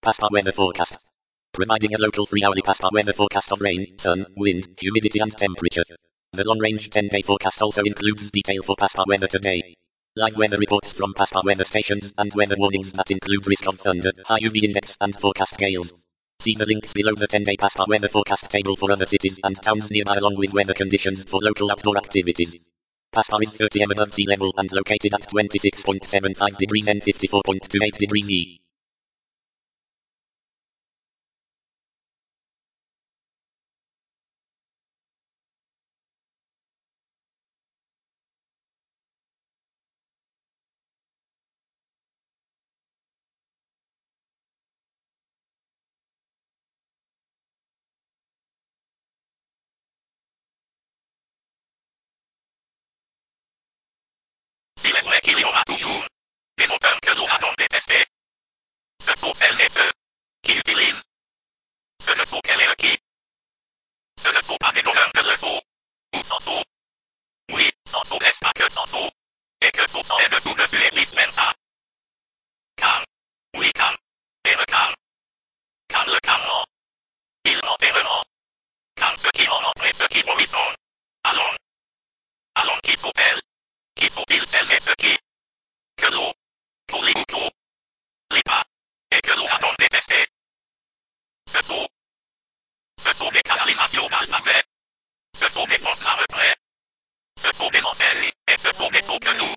PASPA weather forecast. Providing a local 3-hourly PASPA weather forecast of rain, sun, wind, humidity and temperature. The long-range 10-day forecast also includes detail for PASPA weather today. Live weather reports from PASPA weather stations and weather warnings that include risk of thunder, high UV index and forecast gales. See the links below the 10-day PASPA weather forecast table for other cities and towns nearby along with weather conditions for local outdoor activities. PASPA is 30 m above sea level and located at 26.75 degrees N 54.28 degrees E. S'il est vrai qu'il y aura toujours des auteurs que l'on a donc détestés, ce sont celles et ceux qui utilisent ce ne sont qu'elle est requis. Ce ne sont pas des donneurs de leçons, ou sans sous. Oui, sans sous n'est pas que sans sous, et que son sang est dessous et vice versa. Calme, oui calme, et le calme. Calme le calmement. Il ment et ment. Calme ceux qui en entrent et ceux qui vomissent. Allons. Allons qui sont-elles? Qui sont-ils celles et ceux qui? Que l'on, pour les bouclos, les pas, et que l'on a donc détesté. Ce sont des canalisations d'alphabet. Ce sont des fausses à retrait. Ce sont des enseignes, et ce sont des sauts que nous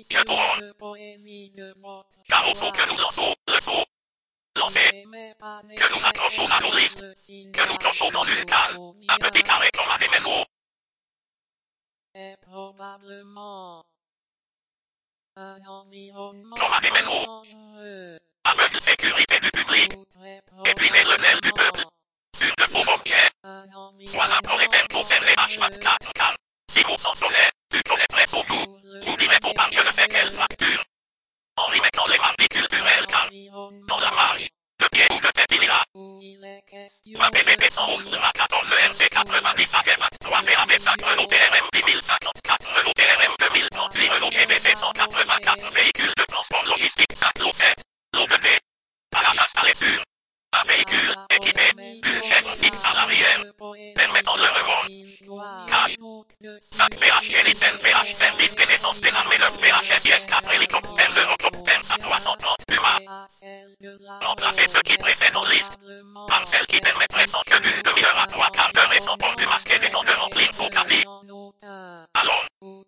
jetons. Car au saut que nous lançons, le saut lancé, que nous accrochons à nos listes, que nous clochons dans une case, un petit carré comme à des maisons. Est probablement un environnement Comme à des maisons. dangereux. Aveugle sécurité du public, épuiser le zèle du peuple, sur de faux objets, soit un prolétaire pour serrer les vaches mat 4 cannes. Si vous s'en sonnez, tu connaîtrais son goût, ou dirais au pain je ne sais quelle fracture. En y mettant les mandis culturels cannes, dans la marge, de pied ou de tête il ira. Ma PVP 111 de ma 14 MC 90 à Gemat 3 PAB 5 Renault TRM 1054 Renault TRM 2038 Renault GBC 184 véhicules de transport logistique 5 lot 7, lot 2D. Palage installé sur un véhicule équipé d'une chaîne fixe à l'arrière, permettant le rebond. Cache 5 PHG licence PH service des essences des armées 9 PH SIS 4 hélicoptères Eurocoptères à 330 Puma. Remplacer ceux qui précèdent en liste par celles qui permettraient sans que d'une demi-heure à 3/4 d'heure et sans pondu masqué des noms de remplir son caddie. Allons.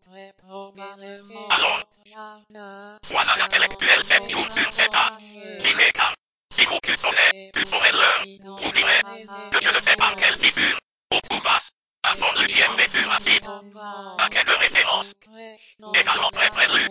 Allons. Sois un intellectuel 7 jours sur 7 ans. Lisez quand. Si vos culs sonnaient, tu saurais l'heure. Vous direz que je ne sais pas quelle fissure, haute ou basse, un fond de JMB sur un site, un quai de référence, également très très lu.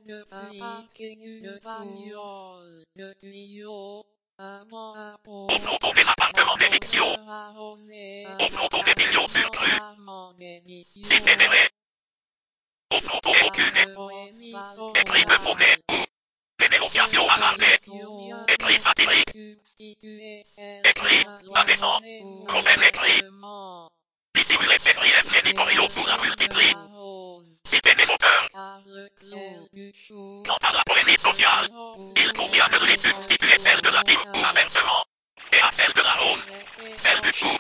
Au flotto des appartements d'éviction, au flotto des millions sur cru, si fédéré, au flotto et au cul des cris de fauté, des dénonciations hasardées, écrits satiriques, écrits indécents, mauvais écrits, dissimulés ces griefs éditoriaux sous la multiplie, citer des auteurs. Quant à la poésie sociale, il convient de lui substituer celle de la dîme ou amènement, et à celle de la rose, celle du chou.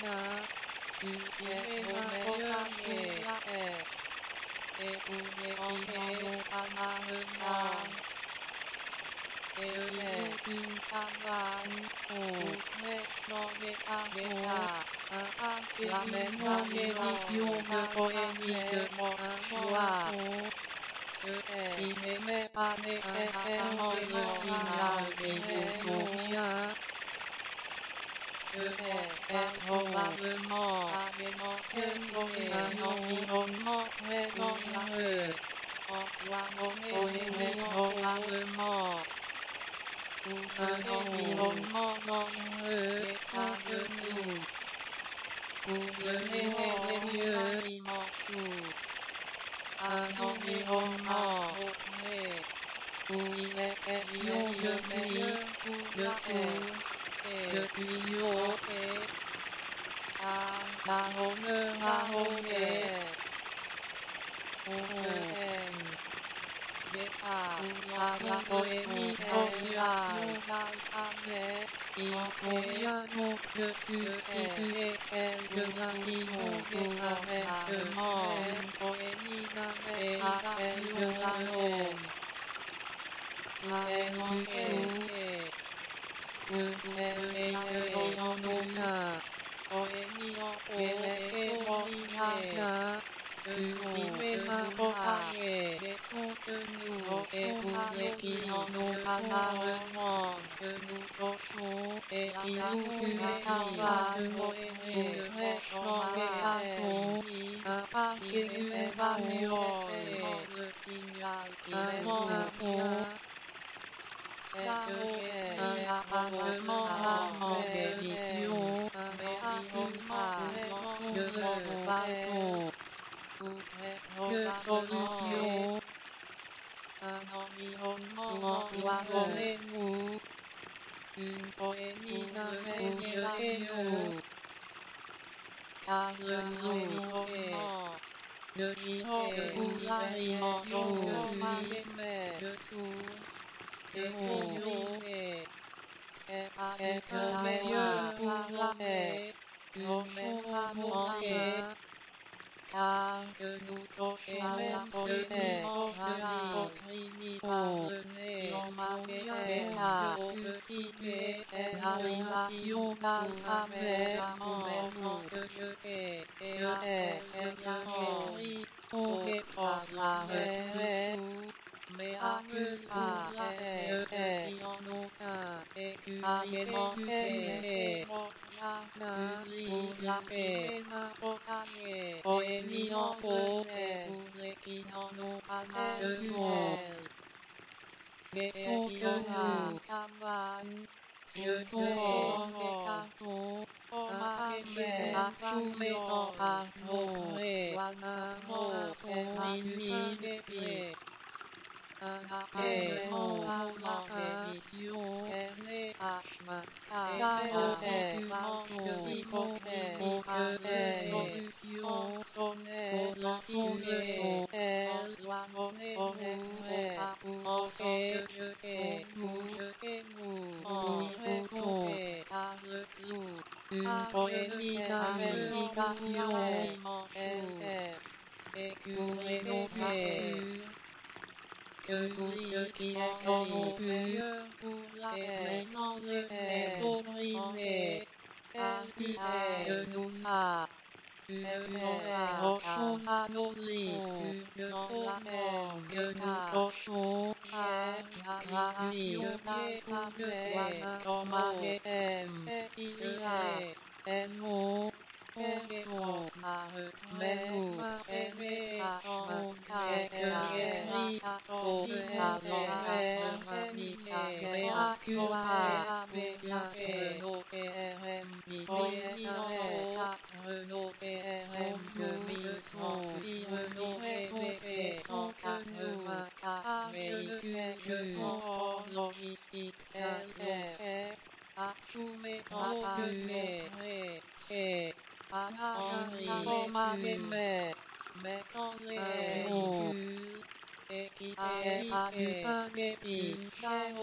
La maison d'édition de poésie de mon choix. Il n'aimait pas nécessairement le signal qui vous convient. C'est probablement un environnement très dangereux. C'est probablement un environnement dangereux et ça que nous. Pour lever les yeux, il m'en fout. Un environnement trop près, où il est question de fuite, de source, et de clignoter. À Homer, on aime. départ à la poémie sociale jamais. Il convient donc de substituer celle de l'anti-gouvernement poémie et à celle de la rose. C'est l'enquête que c'est en aucun poémie et laissez-moi jardin. Cultiver un potager des sons que nous cochons et qui n'en ont pas à revendre que nous cochons et qui nous fument de mauvais crèches dans les cantons. Un parquet d'une bagnole, le signal qui un pont. Un appartement rarement d'édition, mais absolument sur le balcon. De solution, un environnement empoisonnez-vous, une poémie jetez-nous, car le environnement de girofle ou l'alimentation de source et priorité. C'est le meilleur pour la messe, cochons à manquer. Car que nous cochons même ceux qui mangent de l'hypocrisie par le nez, l'on marquait d'état au petit nez, c'est l'arrivation d'alphabet, maintenant que jeter, c'est l'ingénierie, on défausse la retraite. Mais accule pas, c'est qui en aucun, et curieusement c'est votre jardin, pour la paix, un potager, poésie en pauvre, pour les qui n'en ont pas ce sont des sons que nous, cabane, jetons des cartons, soumettant par trop près, soit un mot, c'est fini des pieds. Un appellement parlant d'édition cerné à chemin et tu manques de hypocrisie que les solutions sonnaient l'anti-son elle doit donner au maître en fait jetez-nous en répondez par le clou une poésie d'investigation et curez nos satures que tout ce qui est en meilleur pour la paix, maintenant le métaux brisé, elle disait que nous a, cochons à nos lits, sur dans la forme que nous cochons, j'ai la vie, pas de soin, Thomas et M, et non, on défonce la mais vous aimez sans c'est que j'ai pris au mais à cuire bien fait nos PRM poésie en 4 nos PRM 2100 lire nos GBP 184 véhicules je transport logistique LS7 à soumettant de c'est mais quand les véhicules équipés à du pain d'épices,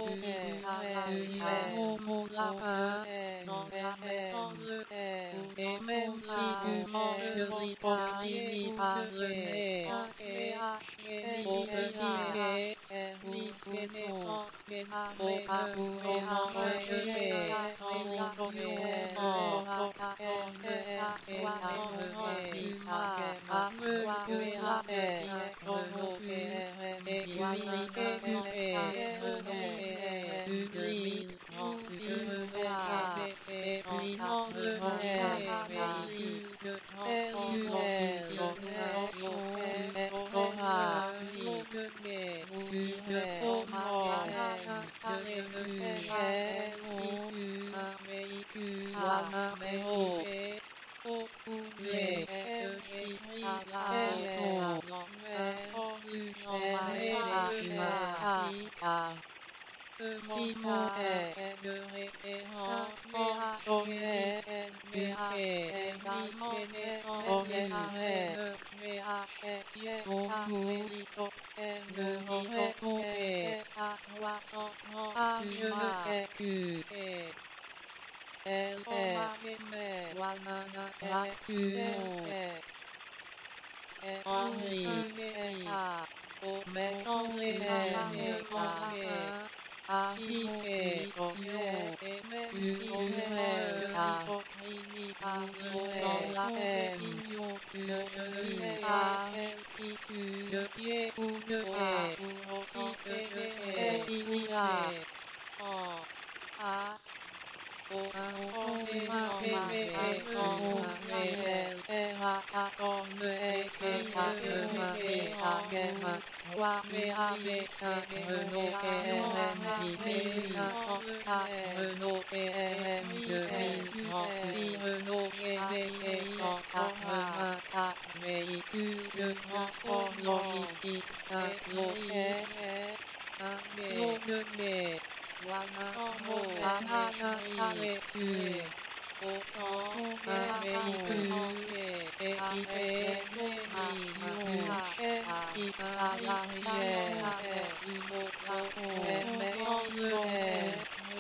au lapin, dans la dans le air, et même si tu manges de l'hypocrisie par le nez, au petit nez, service de naissance, faut pas pouvoir manger, sans l'hypocrisie, la paix, et soyez du gris, et puis dans le véhicule de sur de faux morts, installés dessus, un véhicule soit numéro les Simon est de référence sonnet VHS son hélicoptère ne aurait je ne sais plus. Elle est Henri, mais quand les amis affiché plus cruel car dans la haine sur je ne sais pas quel tissu de pied ou de tête aussi que je t'ai dit là. On est ma bébé sans elle era 14 et c'est pas de ma sa gamme. Toi mais avec 5 Renault TRM 1054 Renault TRM 2030 Renault GDC 184 véhicules de transport logistique Saint-Lô-Siège. Un lot de nez. Sans mots, installé sur un véhicule équipé d'une chaîne fixe à l'arrière une autre mais dans le air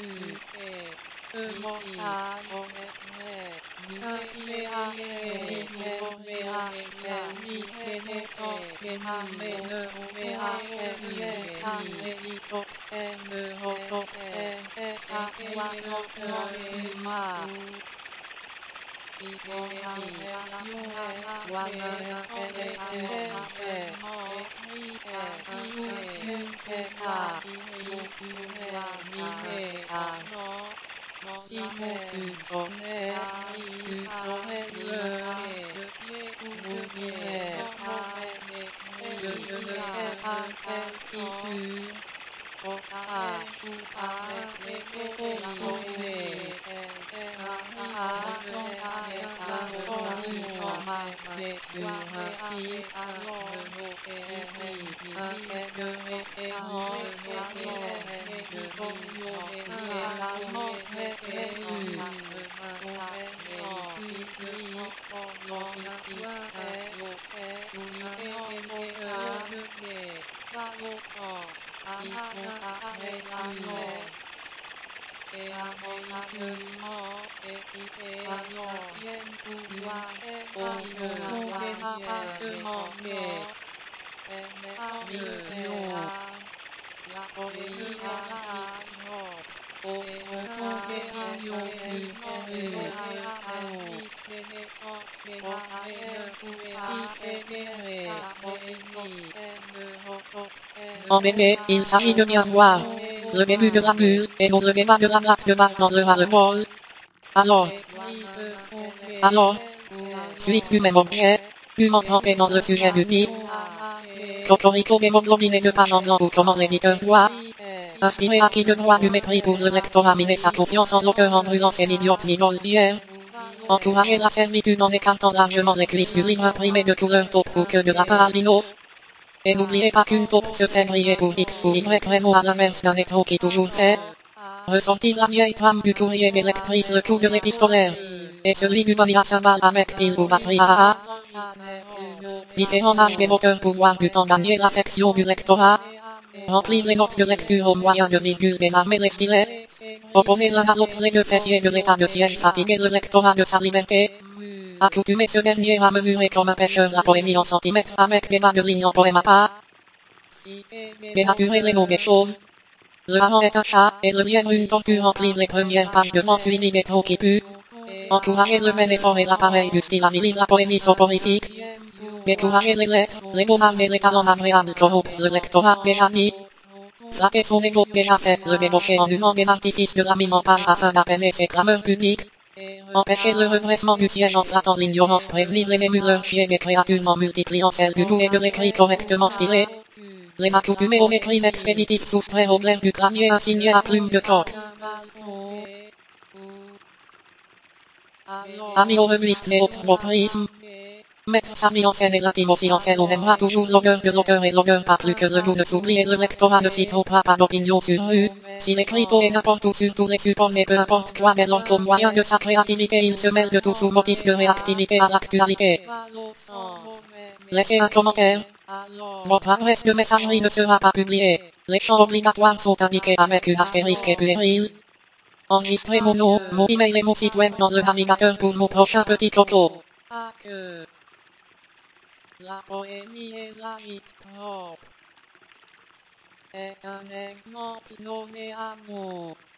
le montage service des naissances des armées hélicoptère eurocoptère SA-301 si mon cul sonnait, tu saurais vous dirais que je ne sais pas quelle fissure, potage ou avec les cocotiers, sur un site, un quai de référence, de également très prévu, et aménagement équipé à l'ancienne pouvoir au des appartements mais permettant la police à au fond des millions supprimés service des naissances des armées si fédérés En été, il s'agit de bien voir le début de la bulle et non le débat de la blague de basse dans le ras-le-bol. Alors, suite du même objet, pûment trempé dans le sujet du type, cocorico d'hémoglobine de page en blanc ou comment l'éditeur doit, inspiré acquis de droit du mépris pour le lectorat miner sa confiance en l'auteur en brûlant ses idiotes idoles d'hier, encourager la servitude en écartant largement les cuisses du livre imprimé de couleur taupe ou que de lapin albinos. Et n'oubliez pas qu'une taupe se fait briller pour X ou Y raison à l'inverse d'un étro qui toujours fait ressortir la vieille trame du courrier d'électrice, le coup de l'épistolaire, et celui du bonnet à cymbale avec pile ou batterie AA. Différents âges des auteurs pour voir du temps gagner l'affection du lectorat. Remplir les notes de lecture au moyen de virgules, désarmer les stylets. Opposer l'un à l'autre les deux fessiers de l'état de siège, fatiguer le lectorat de sa liberté. Accoutumer ce dernier à mesurer comme un pêcheur la poésie en centimètres avec des bas de ligne en poème à pas. Dénaturer les mots des choses. Le hareng est un chat et le lièvre une tortue. Remplir les premières pages devant suivi des trop qui puent. Encourager le même effort et l'appareil du style à mille la poésie soporifique. Décourager les lettres, les beaux-arts et les talents agréables corrompre le lectorat déjà dit. Flatter son ego déjà fait, le débaucher en usant des artifices de la mise en page afin d'appeler ses clameurs publiques. Empêcher le redressement du siège en flattant l'ignorance, prévenir les émuleurs chier des créatures en multipliant celles du goût et de l'écrit correctement stylé. Les accoutumer aux écrits expéditifs soustraire au blaire du clavier assigné à plume de coq. Amis au revuistes et autres votrismes. Mettre sa vie en scène et l'intime aussi en scène, on aimera toujours l'augueur de l'auteur et l'augueur pas plus que le goût ne s'oublie et le lectorat ne s'y trompera pas d'opinion sur eux. S'il est crypto et n'importe où sur tous les supports et peu importe quoi bel comme moyen de sa créativité, il se mêle de tout sous motif de réactivité à l'actualité. Laissez un commentaire. Votre adresse de messagerie ne sera pas publiée. Les champs obligatoires sont indiqués avec une astérisque et puéril. Enregistrez mon nom, mon email et mon site web dans le navigateur pour mon prochain petit propos. La poésie et la vie propre est un exemple nommé amour.